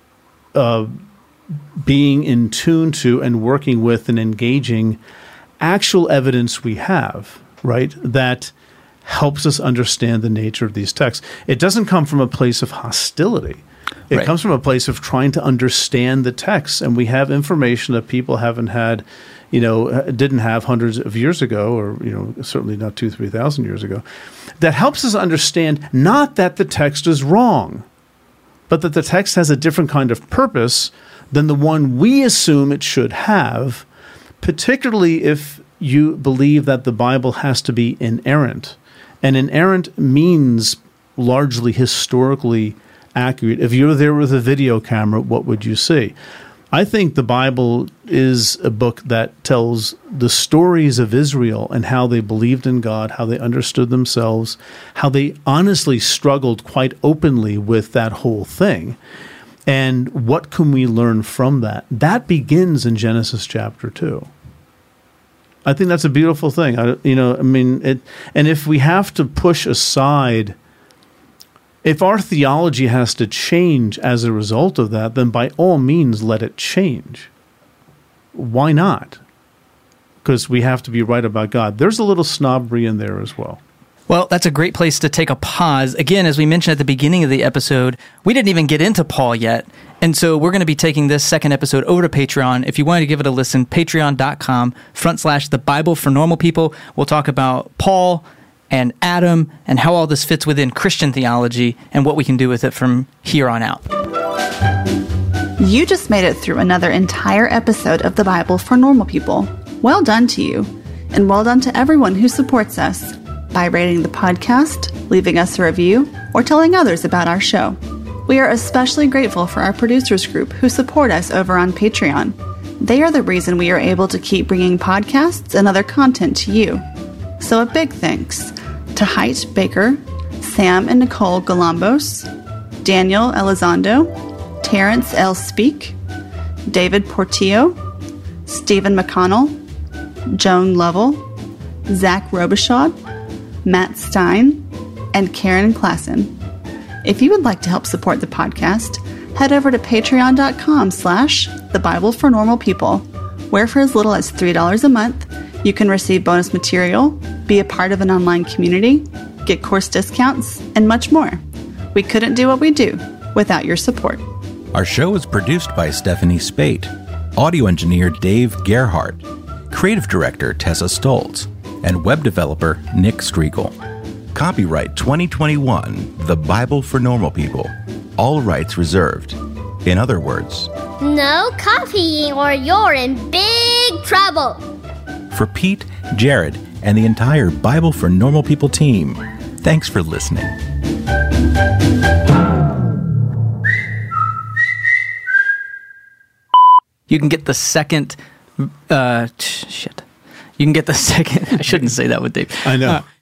being in tune to and working with and engaging actual evidence we have, right, that helps us understand the nature of these texts. It doesn't come from a place of hostility. It comes from a place of trying to understand the text. And we have information that people haven't had, didn't have hundreds of years ago, or, certainly not 2,000-3,000 years ago, that helps us understand not that the text is wrong, but that the text has a different kind of purpose than the one we assume it should have, particularly if you believe that the Bible has to be inerrant. And inerrant means largely historically accurate. If you're there with a video camera, what would you see? I think the Bible is a book that tells the stories of Israel and how they believed in God, how they understood themselves, how they honestly struggled quite openly with that whole thing. And what can we learn from that? That begins in Genesis chapter 2. I think that's a beautiful thing. And if we have to push aside, if our theology has to change as a result of that, then by all means let it change. Why not? Because we have to be right about God. There's a little snobbery in there as well. Well, that's a great place to take a pause. Again, as we mentioned at the beginning of the episode, we didn't even get into Paul yet. And so we're going to be taking this second episode over to Patreon. If you wanted to give it a listen, patreon.com/the Bible for Normal People. We'll talk about Paul and Adam and how all this fits within Christian theology and what we can do with it from here on out. You just made it through another entire episode of the Bible for Normal People. Well done to you, and well done to everyone who supports us by rating the podcast, leaving us a review, or telling others about our show. We are especially grateful for our producers group who support us over on Patreon. They are the reason we are able to keep bringing podcasts and other content to you. So a big thanks to Height Baker, Sam and Nicole Galambos, Daniel Elizondo, Terrence L. Speak, David Portillo, Stephen McConnell, Joan Lovell, Zach Robichaud, Matt Stein, and Karen Klassen. If you would like to help support the podcast, head over to patreon.com/The Bible for Normal People, where for as little as $3 a month, you can receive bonus material, be a part of an online community, get course discounts, and much more. We couldn't do what we do without your support. Our show is produced by Stephanie Spate, audio engineer Dave Gerhardt, creative director Tessa Stoltz, and web developer Nick Striegel. Copyright 2021, The Bible for Normal People. All rights reserved. In other words, no copying or you're in big trouble. For Pete, Jared, and the entire Bible for Normal People team, thanks for listening. You can get the second. You can get the second. I shouldn't say that with Dave. I know.